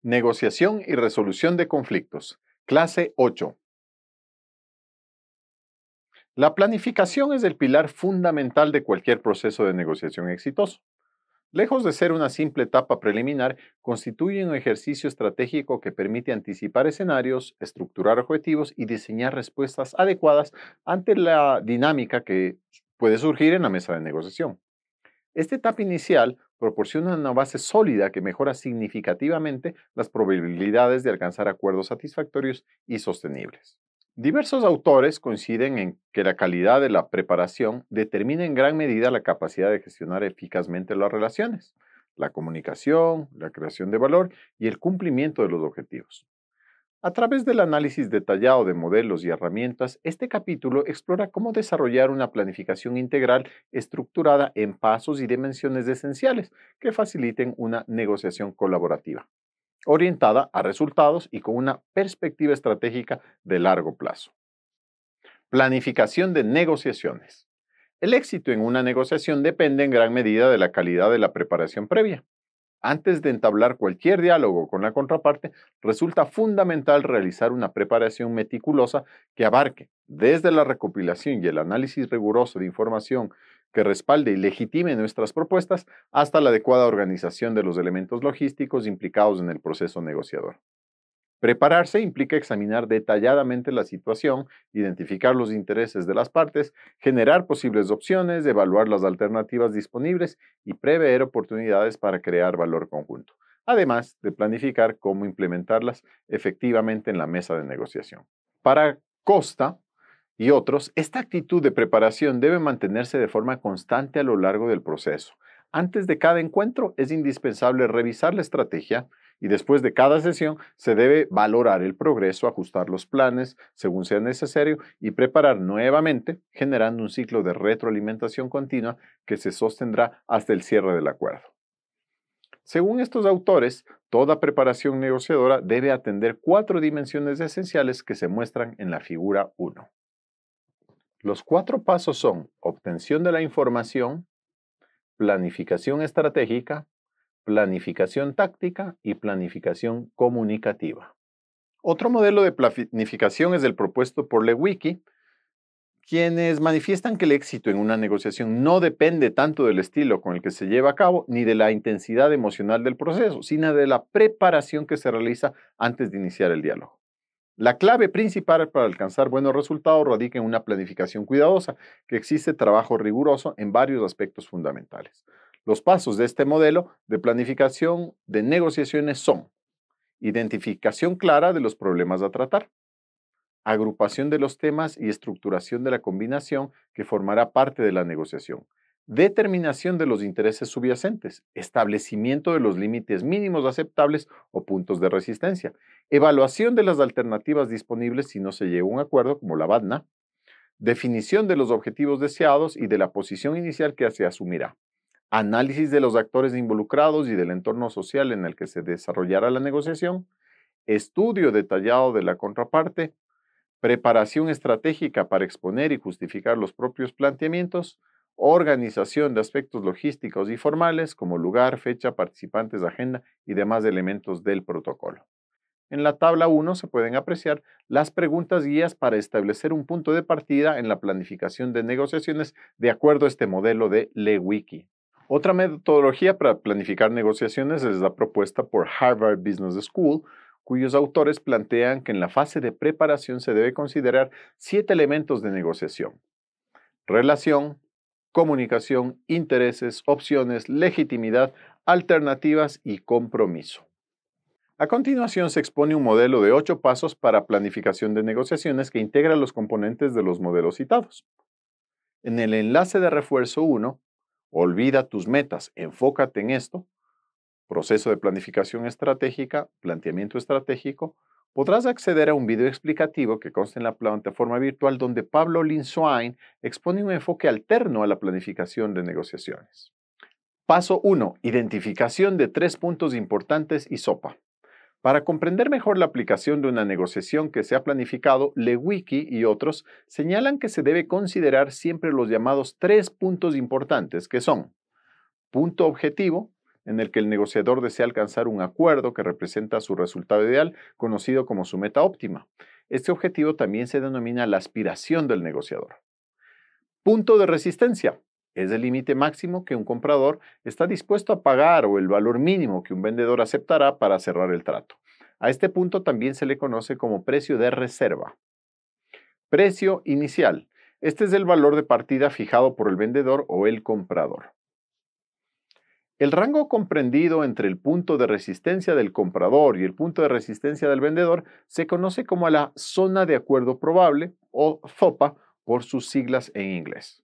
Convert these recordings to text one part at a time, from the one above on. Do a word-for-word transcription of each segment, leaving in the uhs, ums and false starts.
Negociación y resolución de conflictos. Clase ocho. La planificación es el pilar fundamental de cualquier proceso de negociación exitoso. Lejos de ser una simple etapa preliminar, constituye un ejercicio estratégico que permite anticipar escenarios, estructurar objetivos y diseñar respuestas adecuadas ante la dinámica que puede surgir en la mesa de negociación. Esta etapa inicial proporciona una base sólida que mejora significativamente las probabilidades de alcanzar acuerdos satisfactorios y sostenibles. Diversos autores coinciden en que la calidad de la preparación determina en gran medida la capacidad de gestionar eficazmente las relaciones, la comunicación, la creación de valor y el cumplimiento de los objetivos. A través del análisis detallado de modelos y herramientas, este capítulo explora cómo desarrollar una planificación integral estructurada en pasos y dimensiones esenciales que faciliten una negociación colaborativa, orientada a resultados y con una perspectiva estratégica de largo plazo. Planificación de negociaciones. El éxito en una negociación depende en gran medida de la calidad de la preparación previa. Antes de entablar cualquier diálogo con la contraparte, resulta fundamental realizar una preparación meticulosa que abarque desde la recopilación y el análisis riguroso de información que respalde y legitime nuestras propuestas hasta la adecuada organización de los elementos logísticos implicados en el proceso negociador. Prepararse implica examinar detalladamente la situación, identificar los intereses de las partes, generar posibles opciones, evaluar las alternativas disponibles y prever oportunidades para crear valor conjunto, además de planificar cómo implementarlas efectivamente en la mesa de negociación. Para Costa y otros, esta actitud de preparación debe mantenerse de forma constante a lo largo del proceso. Antes de cada encuentro es indispensable revisar la estrategia y después de cada sesión se debe valorar el progreso, ajustar los planes según sea necesario y preparar nuevamente, generando un ciclo de retroalimentación continua que se sostendrá hasta el cierre del acuerdo. Según estos autores, toda preparación negociadora debe atender cuatro dimensiones esenciales que se muestran en la figura uno. Los cuatro pasos son obtención de la información, planificación estratégica, planificación táctica y planificación comunicativa. Otro modelo de planificación es el propuesto por Lewicki, quienes manifiestan que el éxito en una negociación no depende tanto del estilo con el que se lleva a cabo ni de la intensidad emocional del proceso, sino de la preparación que se realiza antes de iniciar el diálogo. La clave principal para alcanzar buenos resultados radica en una planificación cuidadosa, que exige trabajo riguroso en varios aspectos fundamentales. Los pasos de este modelo de planificación de negociaciones son: identificación clara de los problemas a tratar, agrupación de los temas y estructuración de la combinación que formará parte de la negociación, determinación de los intereses subyacentes, establecimiento de los límites mínimos aceptables o puntos de resistencia, evaluación de las alternativas disponibles si no se llega a un acuerdo, como la B A D N A, definición de los objetivos deseados y de la posición inicial que se asumirá, análisis de los actores involucrados y del entorno social en el que se desarrollará la negociación, estudio detallado de la contraparte, preparación estratégica para exponer y justificar los propios planteamientos, organización de aspectos logísticos y formales como lugar, fecha, participantes, agenda y demás elementos del protocolo. En la tabla uno se pueden apreciar las preguntas guías para establecer un punto de partida en la planificación de negociaciones de acuerdo a este modelo de Lewicki. Otra metodología para planificar negociaciones es la propuesta por Harvard Business School, cuyos autores plantean que en la fase de preparación se debe considerar siete elementos de negociación: relación, comunicación, intereses, opciones, legitimidad, alternativas y compromiso. A continuación se expone un modelo de ocho pasos para planificación de negociaciones que integra los componentes de los modelos citados. En el enlace de refuerzo uno, olvida tus metas, enfócate en esto, proceso de planificación estratégica, planteamiento estratégico, podrás acceder a un video explicativo que consta en la plataforma virtual donde Pablo Linswain expone un enfoque alterno a la planificación de negociaciones. Paso uno. Identificación de tres puntos importantes y SOPA. Para comprender mejor la aplicación de una negociación que se ha planificado, Lewicki y otros señalan que se debe considerar siempre los llamados tres puntos importantes, que son: punto objetivo, en el que el negociador desea alcanzar un acuerdo que representa su resultado ideal, conocido como su meta óptima. Este objetivo también se denomina la aspiración del negociador. Punto de resistencia. Es el límite máximo que un comprador está dispuesto a pagar o el valor mínimo que un vendedor aceptará para cerrar el trato. A este punto también se le conoce como precio de reserva. Precio inicial. Este es el valor de partida fijado por el vendedor o el comprador. El rango comprendido entre el punto de resistencia del comprador y el punto de resistencia del vendedor se conoce como la zona de acuerdo probable o ZOPA por sus siglas en inglés.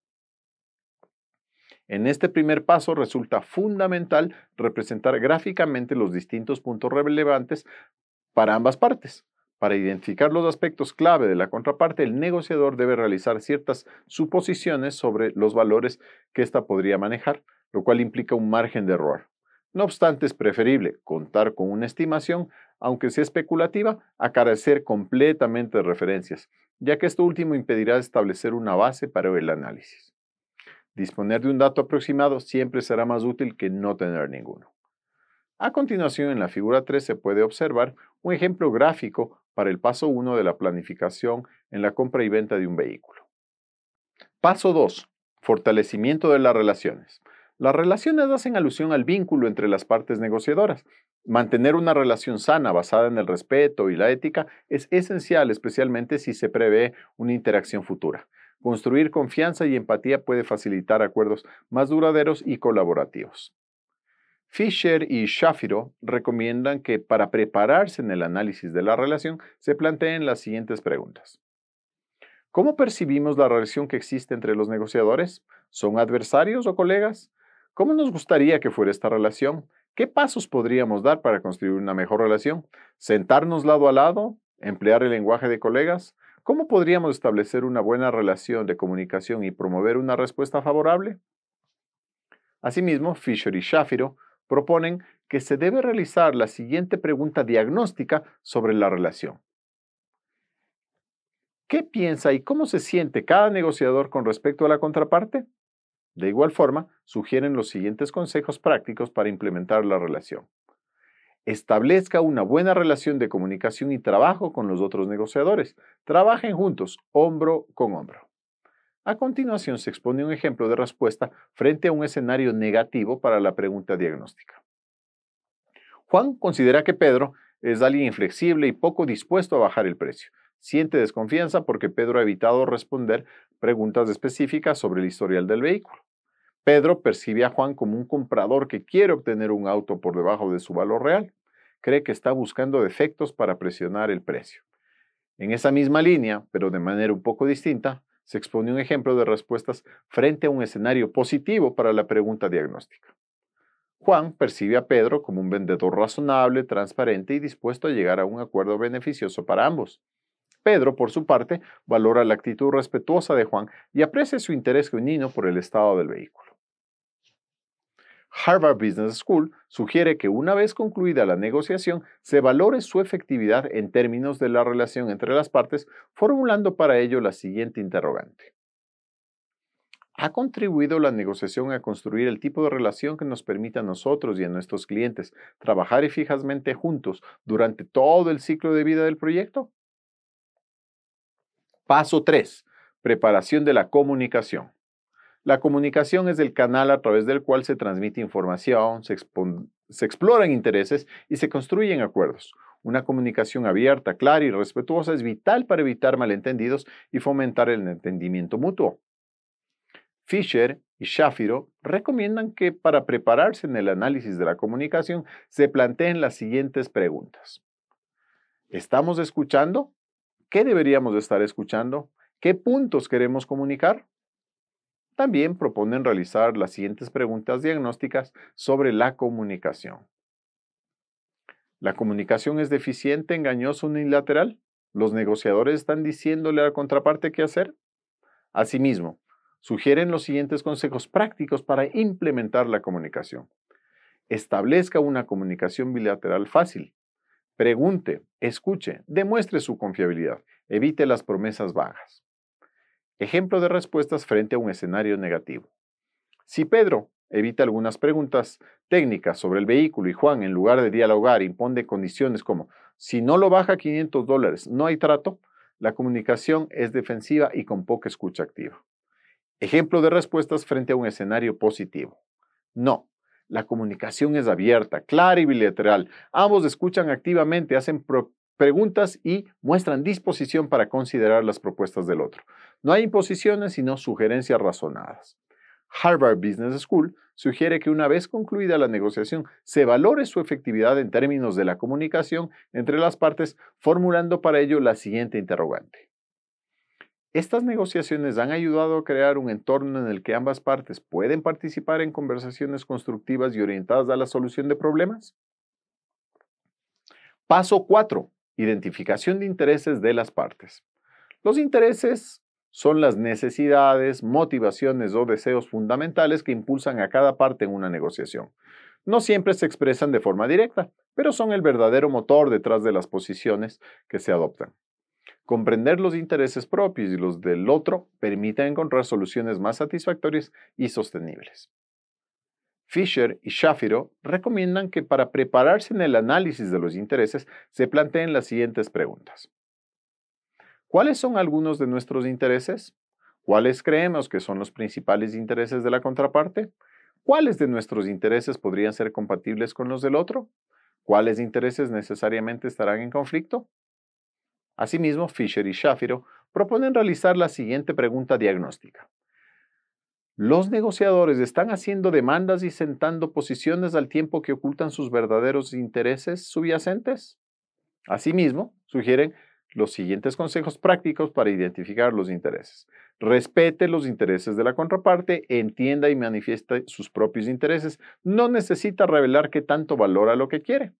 En este primer paso resulta fundamental representar gráficamente los distintos puntos relevantes para ambas partes. Para identificar los aspectos clave de la contraparte, el negociador debe realizar ciertas suposiciones sobre los valores que ésta podría manejar, lo cual implica un margen de error. No obstante, es preferible contar con una estimación, aunque sea especulativa, a carecer completamente de referencias, ya que esto último impedirá establecer una base para el análisis. Disponer de un dato aproximado siempre será más útil que no tener ninguno. A continuación, en la figura tres se puede observar un ejemplo gráfico para el paso uno de la planificación en la compra y venta de un vehículo. Paso dos. Fortalecimiento de las relaciones. Las relaciones hacen alusión al vínculo entre las partes negociadoras. Mantener una relación sana basada en el respeto y la ética es esencial, especialmente si se prevé una interacción futura. Construir confianza y empatía puede facilitar acuerdos más duraderos y colaborativos. Fisher y Shapiro recomiendan que para prepararse en el análisis de la relación se planteen las siguientes preguntas. ¿Cómo percibimos la relación que existe entre los negociadores? ¿Son adversarios o colegas? ¿Cómo nos gustaría que fuera esta relación? ¿Qué pasos podríamos dar para construir una mejor relación? ¿Sentarnos lado a lado? ¿Emplear el lenguaje de colegas? ¿Cómo podríamos establecer una buena relación de comunicación y promover una respuesta favorable? Asimismo, Fisher y Shapiro proponen que se debe realizar la siguiente pregunta diagnóstica sobre la relación. ¿Qué piensa y cómo se siente cada negociador con respecto a la contraparte? De igual forma, sugieren los siguientes consejos prácticos para implementar la relación. Establezca una buena relación de comunicación y trabajo con los otros negociadores. Trabajen juntos, hombro con hombro. A continuación se expone un ejemplo de respuesta frente a un escenario negativo para la pregunta diagnóstica. Juan considera que Pedro es alguien inflexible y poco dispuesto a bajar el precio. Siente desconfianza porque Pedro ha evitado responder preguntas específicas sobre el historial del vehículo. Pedro percibe a Juan como un comprador que quiere obtener un auto por debajo de su valor real. Cree que está buscando defectos para presionar el precio. En esa misma línea, pero de manera un poco distinta, se expone un ejemplo de respuestas frente a un escenario positivo para la pregunta diagnóstica. Juan percibe a Pedro como un vendedor razonable, transparente y dispuesto a llegar a un acuerdo beneficioso para ambos. Pedro, por su parte, valora la actitud respetuosa de Juan y aprecia su interés genuino por el estado del vehículo. Harvard Business School sugiere que una vez concluida la negociación, se valore su efectividad en términos de la relación entre las partes, formulando para ello la siguiente interrogante. ¿Ha contribuido la negociación a construir el tipo de relación que nos permita a nosotros y a nuestros clientes trabajar eficazmente juntos durante todo el ciclo de vida del proyecto? Paso tres. Preparación de la comunicación. La comunicación es el canal a través del cual se transmite información, se, se exploran intereses y se construyen acuerdos. Una comunicación abierta, clara y respetuosa es vital para evitar malentendidos y fomentar el entendimiento mutuo. Fisher y Shapiro recomiendan que para prepararse en el análisis de la comunicación se planteen las siguientes preguntas. ¿Estamos escuchando? ¿Qué deberíamos estar escuchando? ¿Qué puntos queremos comunicar? También proponen realizar las siguientes preguntas diagnósticas sobre la comunicación. ¿La comunicación es deficiente, engañosa o unilateral? ¿Los negociadores están diciéndole a la contraparte qué hacer? Asimismo, sugieren los siguientes consejos prácticos para implementar la comunicación. Establezca una comunicación bilateral fácil. Pregunte, escuche, demuestre su confiabilidad. Evite las promesas vagas. Ejemplo de respuestas frente a un escenario negativo. Si Pedro evita algunas preguntas técnicas sobre el vehículo y Juan, en lugar de dialogar, impone condiciones como si no lo baja quinientos dólares, no hay trato, la comunicación es defensiva y con poca escucha activa. Ejemplo de respuestas frente a un escenario positivo. No, la comunicación es abierta, clara y bilateral. Ambos escuchan activamente, hacen preguntas y muestran disposición para considerar las propuestas del otro. No hay imposiciones, sino sugerencias razonadas. Harvard Business School sugiere que una vez concluida la negociación, se valore su efectividad en términos de la comunicación entre las partes, formulando para ello la siguiente interrogante. Estas negociaciones han ayudado a crear un entorno en el que ambas partes pueden participar en conversaciones constructivas y orientadas a la solución de problemas. Paso cuatro. Identificación de intereses de las partes. Los intereses son las necesidades, motivaciones o deseos fundamentales que impulsan a cada parte en una negociación. No siempre se expresan de forma directa, pero son el verdadero motor detrás de las posiciones que se adoptan. Comprender los intereses propios y los del otro permite encontrar soluciones más satisfactorias y sostenibles. Fisher y Shapiro recomiendan que para prepararse en el análisis de los intereses se planteen las siguientes preguntas. ¿Cuáles son algunos de nuestros intereses? ¿Cuáles creemos que son los principales intereses de la contraparte? ¿Cuáles de nuestros intereses podrían ser compatibles con los del otro? ¿Cuáles intereses necesariamente estarán en conflicto? Asimismo, Fisher y Shapiro proponen realizar la siguiente pregunta diagnóstica. ¿Los negociadores están haciendo demandas y sentando posiciones al tiempo que ocultan sus verdaderos intereses subyacentes? Asimismo, sugieren los siguientes consejos prácticos para identificar los intereses. Respete los intereses de la contraparte, entienda y manifieste sus propios intereses. No necesita revelar qué tanto valora lo que quiere.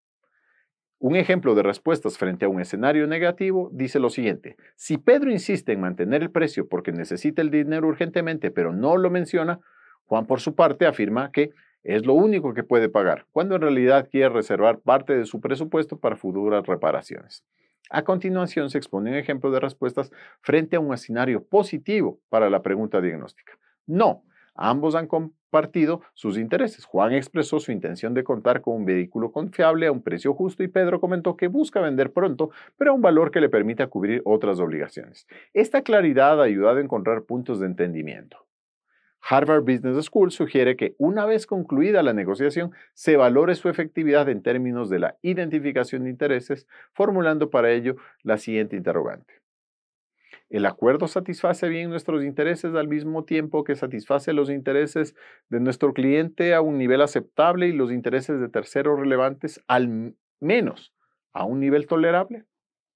Un ejemplo de respuestas frente a un escenario negativo dice lo siguiente. Si Pedro insiste en mantener el precio porque necesita el dinero urgentemente, pero no lo menciona, Juan por su parte afirma que es lo único que puede pagar, cuando en realidad quiere reservar parte de su presupuesto para futuras reparaciones. A continuación se expone un ejemplo de respuestas frente a un escenario positivo para la pregunta diagnóstica. No, ambos han compartido sus intereses. Juan expresó su intención de contar con un vehículo confiable a un precio justo y Pedro comentó que busca vender pronto, pero a un valor que le permita cubrir otras obligaciones. Esta claridad ha ayudado a encontrar puntos de entendimiento. Harvard Business School sugiere que una vez concluida la negociación, se valore su efectividad en términos de la identificación de intereses, formulando para ello la siguiente interrogante. ¿El acuerdo satisface bien nuestros intereses al mismo tiempo que satisface los intereses de nuestro cliente a un nivel aceptable y los intereses de terceros relevantes al menos a un nivel tolerable?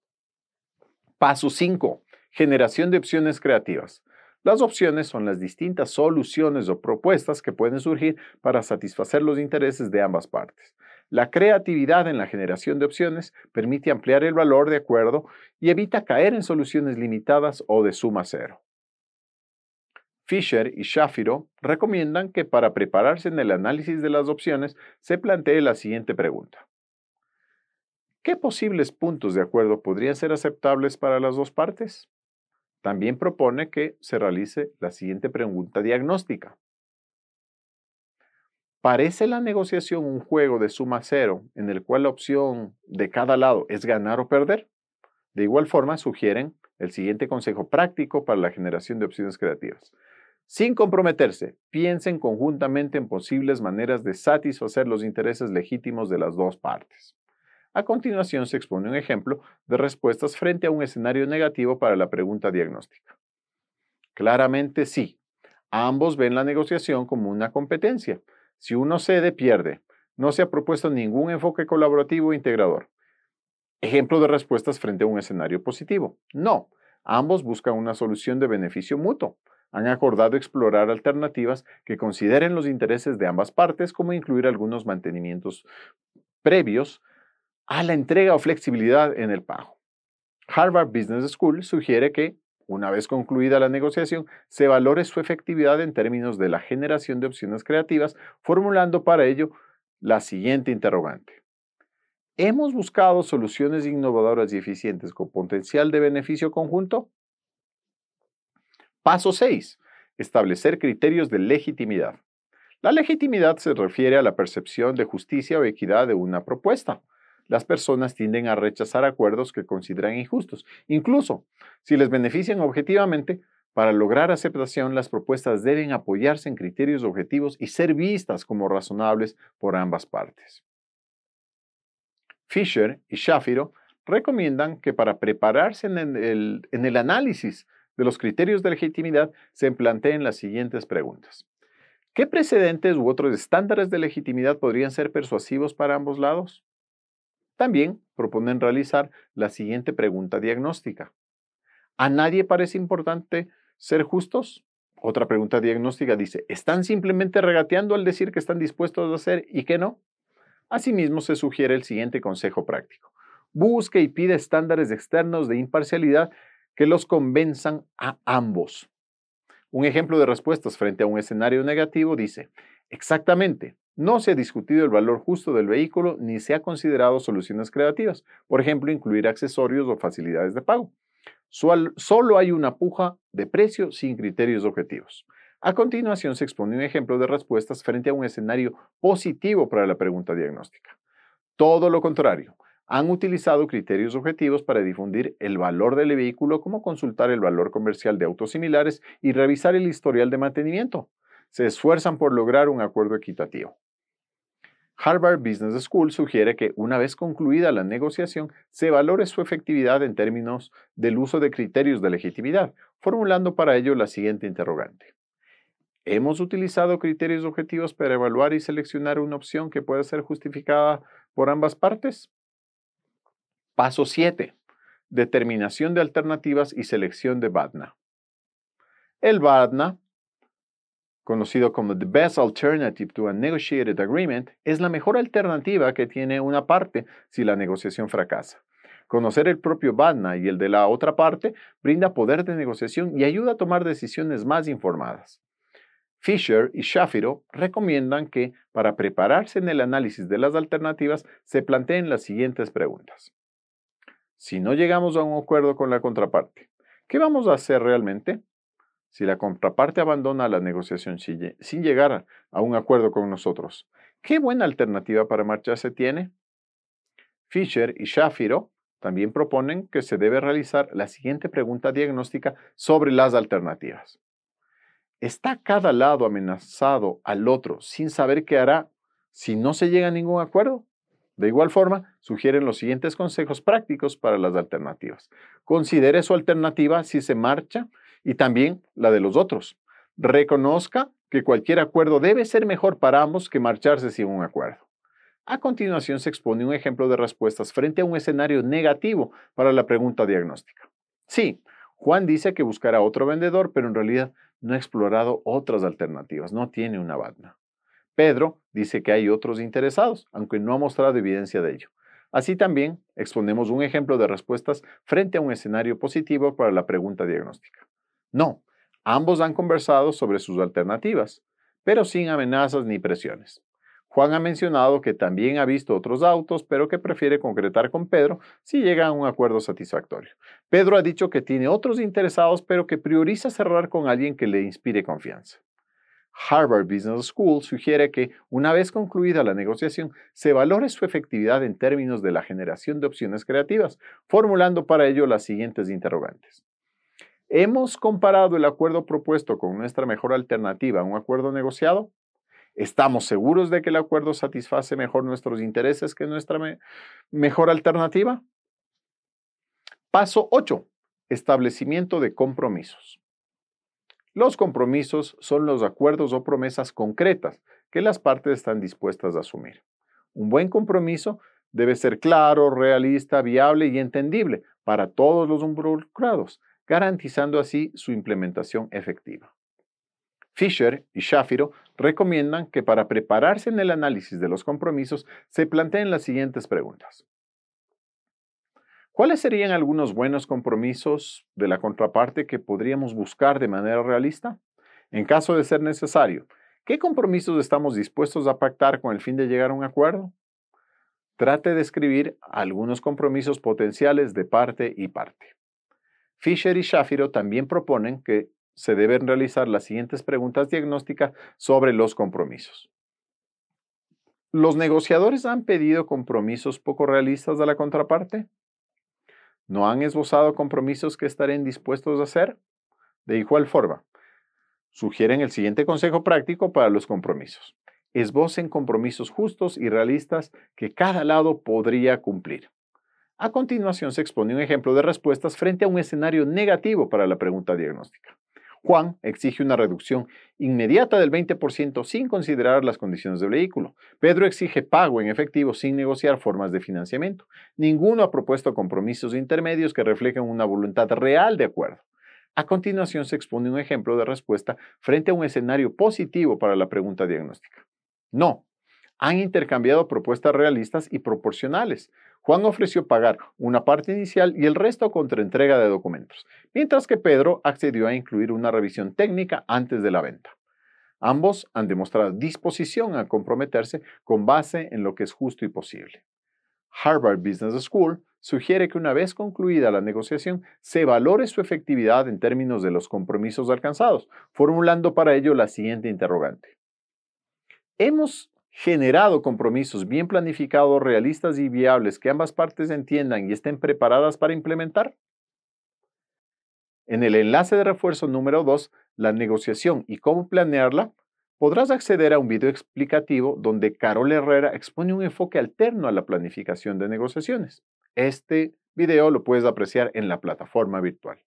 Paso cinco. Generación de opciones creativas. Las opciones son las distintas soluciones o propuestas que pueden surgir para satisfacer los intereses de ambas partes. La creatividad en la generación de opciones permite ampliar el valor de acuerdo y evita caer en soluciones limitadas o de suma cero. Fisher y Shapiro recomiendan que para prepararse en el análisis de las opciones se plantee la siguiente pregunta. ¿Qué posibles puntos de acuerdo podrían ser aceptables para las dos partes? También propone que se realice la siguiente pregunta diagnóstica. ¿Parece la negociación un juego de suma cero en el cual la opción de cada lado es ganar o perder? De igual forma, sugieren el siguiente consejo práctico para la generación de opciones creativas. Sin comprometerse, piensen conjuntamente en posibles maneras de satisfacer los intereses legítimos de las dos partes. A continuación se expone un ejemplo de respuestas frente a un escenario negativo para la pregunta diagnóstica. Claramente sí. Ambos ven la negociación como una competencia. Si uno cede, pierde. No se ha propuesto ningún enfoque colaborativo e integrador. Ejemplo de respuestas frente a un escenario positivo. No. Ambos buscan una solución de beneficio mutuo. Han acordado explorar alternativas que consideren los intereses de ambas partes, como incluir algunos mantenimientos previos a la entrega o flexibilidad en el pago. Harvard Business School sugiere que, una vez concluida la negociación, se valore su efectividad en términos de la generación de opciones creativas, formulando para ello la siguiente interrogante. ¿Hemos buscado soluciones innovadoras y eficientes con potencial de beneficio conjunto? Paso seis. Establecer criterios de legitimidad. La legitimidad se refiere a la percepción de justicia o equidad de una propuesta. Las personas tienden a rechazar acuerdos que consideran injustos, incluso si les benefician objetivamente. Para lograr aceptación, las propuestas deben apoyarse en criterios objetivos y ser vistas como razonables por ambas partes. Fisher y Shapiro recomiendan que para prepararse en el, en el análisis de los criterios de legitimidad se planteen las siguientes preguntas. ¿Qué precedentes u otros estándares de legitimidad podrían ser persuasivos para ambos lados? También proponen realizar la siguiente pregunta diagnóstica. ¿A nadie parece importante ser justos? Otra pregunta diagnóstica dice, ¿están simplemente regateando al decir que están dispuestos a hacer y que no? Asimismo, se sugiere el siguiente consejo práctico. Busque y pide estándares externos de imparcialidad que los convenzan a ambos. Un ejemplo de respuestas frente a un escenario negativo dice, exactamente, no se ha discutido el valor justo del vehículo ni se ha considerado soluciones creativas, por ejemplo, incluir accesorios o facilidades de pago. Solo hay una puja de precio sin criterios objetivos. A continuación se expone un ejemplo de respuestas frente a un escenario positivo para la pregunta diagnóstica. Todo lo contrario, han utilizado criterios objetivos para difundir el valor del vehículo, como consultar el valor comercial de autos similares y revisar el historial de mantenimiento. Se esfuerzan por lograr un acuerdo equitativo. Harvard Business School sugiere que una vez concluida la negociación, se valore su efectividad en términos del uso de criterios de legitimidad, formulando para ello la siguiente interrogante. ¿Hemos utilizado criterios objetivos para evaluar y seleccionar una opción que pueda ser justificada por ambas partes? Paso siete. Determinación de alternativas y selección de B A D N A. El B A D N A, conocido como The Best Alternative to a Negotiated Agreement, es la mejor alternativa que tiene una parte si la negociación fracasa. Conocer el propio B A D N A y el de la otra parte brinda poder de negociación y ayuda a tomar decisiones más informadas. Fisher y Shapiro recomiendan que, para prepararse en el análisis de las alternativas, se planteen las siguientes preguntas. Si no llegamos a un acuerdo con la contraparte, ¿qué vamos a hacer realmente? Si la contraparte abandona la negociación sin llegar a un acuerdo con nosotros, ¿qué buena alternativa para marcharse tiene? Fisher y Shapiro también proponen que se debe realizar la siguiente pregunta diagnóstica sobre las alternativas. ¿Está cada lado amenazado al otro sin saber qué hará si no se llega a ningún acuerdo? De igual forma, sugieren los siguientes consejos prácticos para las alternativas. Considere su alternativa si se marcha y también la de los otros. Reconozca que cualquier acuerdo debe ser mejor para ambos que marcharse sin un acuerdo. A continuación se expone un ejemplo de respuestas frente a un escenario negativo para la pregunta diagnóstica. Sí, Juan dice que buscará otro vendedor, pero en realidad no ha explorado otras alternativas, no tiene una B A D N A. Pedro dice que hay otros interesados, aunque no ha mostrado evidencia de ello. Así también exponemos un ejemplo de respuestas frente a un escenario positivo para la pregunta diagnóstica. No, ambos han conversado sobre sus alternativas, pero sin amenazas ni presiones. Juan ha mencionado que también ha visto otros autos, pero que prefiere concretar con Pedro si llega a un acuerdo satisfactorio. Pedro ha dicho que tiene otros interesados, pero que prioriza cerrar con alguien que le inspire confianza. Harvard Business School sugiere que, una vez concluida la negociación, se valore su efectividad en términos de la generación de opciones creativas, formulando para ello las siguientes interrogantes. ¿Hemos comparado el acuerdo propuesto con nuestra mejor alternativa a un acuerdo negociado? ¿Estamos seguros de que el acuerdo satisface mejor nuestros intereses que nuestra me- mejor alternativa? Paso ocho. Establecimiento de compromisos. Los compromisos son los acuerdos o promesas concretas que las partes están dispuestas a asumir. Un buen compromiso debe ser claro, realista, viable y entendible para todos los involucrados, garantizando así su implementación efectiva. Fisher y Shapiro recomiendan que para prepararse en el análisis de los compromisos se planteen las siguientes preguntas. ¿Cuáles serían algunos buenos compromisos de la contraparte que podríamos buscar de manera realista? En caso de ser necesario, ¿qué compromisos estamos dispuestos a pactar con el fin de llegar a un acuerdo? Trate de escribir algunos compromisos potenciales de parte y parte. Fisher y Shapiro también proponen que se deben realizar las siguientes preguntas diagnósticas sobre los compromisos. ¿Los negociadores han pedido compromisos poco realistas de la contraparte? ¿No han esbozado compromisos que estarían dispuestos a hacer? De igual forma, sugieren el siguiente consejo práctico para los compromisos. Esbocen compromisos justos y realistas que cada lado podría cumplir. A continuación se expone un ejemplo de respuestas frente a un escenario negativo para la pregunta diagnóstica. Juan exige una reducción inmediata del veinte por ciento sin considerar las condiciones del vehículo. Pedro exige pago en efectivo sin negociar formas de financiamiento. Ninguno ha propuesto compromisos intermedios que reflejen una voluntad real de acuerdo. A continuación se expone un ejemplo de respuesta frente a un escenario positivo para la pregunta diagnóstica. No. Han intercambiado propuestas realistas y proporcionales. Juan ofreció pagar una parte inicial y el resto contra entrega de documentos, mientras que Pedro accedió a incluir una revisión técnica antes de la venta. Ambos han demostrado disposición a comprometerse con base en lo que es justo y posible. Harvard Business School sugiere que una vez concluida la negociación, se valore su efectividad en términos de los compromisos alcanzados, formulando para ello la siguiente interrogante. ¿Hemos generado compromisos bien planificados, realistas y viables que ambas partes entiendan y estén preparadas para implementar? En el enlace de refuerzo número dos, la negociación y cómo planearla, podrás acceder a un video explicativo donde Carol Herrera expone un enfoque alterno a la planificación de negociaciones. Este video lo puedes apreciar en la plataforma virtual.